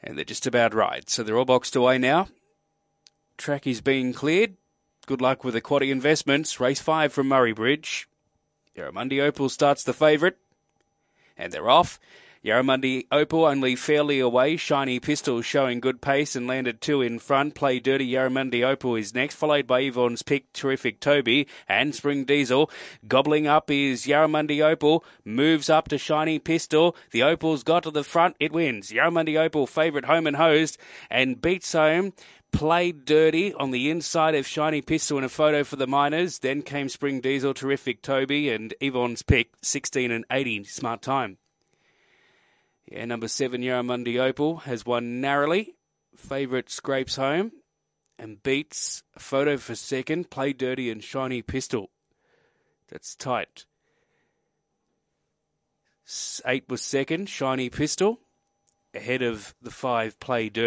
And they're just about right. So they're all boxed away now. Track is being cleared. Good luck with Aquatic Investments. Race 5 from Murray Bridge. Yarramundi Opal starts the favourite. And they're off. Yarramundi Opal only fairly away. Shiny Pistol showing good pace and landed 2 in front. Play Dirty Yarramundi Opal is next, followed by Yvonne's Pick, Terrific Toby and Spring Diesel. Gobbling up is Yarramundi Opal. Moves up to Shiny Pistol. The Opal's got to the front. It wins. Yarramundi Opal favourite home and hosed and beats home. Played Dirty on the inside of Shiny Pistol in a photo for the Miners. Then came Spring Diesel, Terrific Toby and Yvonne's Pick, 16 and 80. Smart time. Yeah, number 7, Yarramundi Opal, has won narrowly. Favourite scrapes home and beats a photo for second. Play Dirty and Shiny Pistol. That's tight. 8 was second, Shiny Pistol, ahead of the 5, Play Dirty.